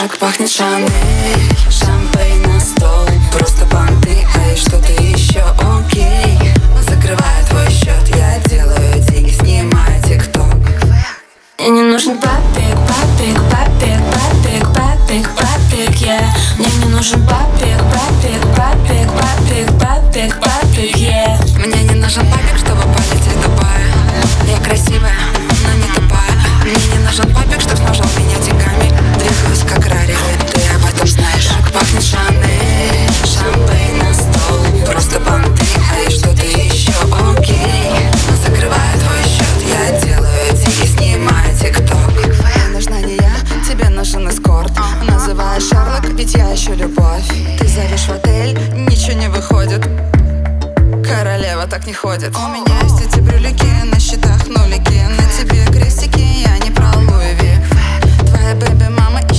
Как пахнет Шанель, шампейн на стол. Просто понты, эй, что-то еще, окей. Закрываю твой счет, я делаю деньги, снимаю тикток. Мне не нужен папик, папик, папик, папик, папик, папик, yeah. Мне не нужен папик, папик, папик, папик, папик, папик, yeah. Мне не нужен папик, чтобы полететь тупая. Я красивая, но не тупая. Мне не нужен папик, чтоб снабжал меня деньгами. Двигаюсь как Рари, ты об этом знаешь. Как пахнет Шанель, шампейн на стол. Просто понты, эй, что-то еще, окей. Закрываю твой счет, я делаю деньги, снимаю тикток. Мне нужна не я, тебе нужен эскорт. Называешь Шерлок, ведь я ищу любовь. Ты зовешь в отель, ничего не выходит. Королева так не ходит. У меня есть эти брюлики, на счетах нулики. На тебе крестики, я не про Луи Ви. Твоя бэби-мама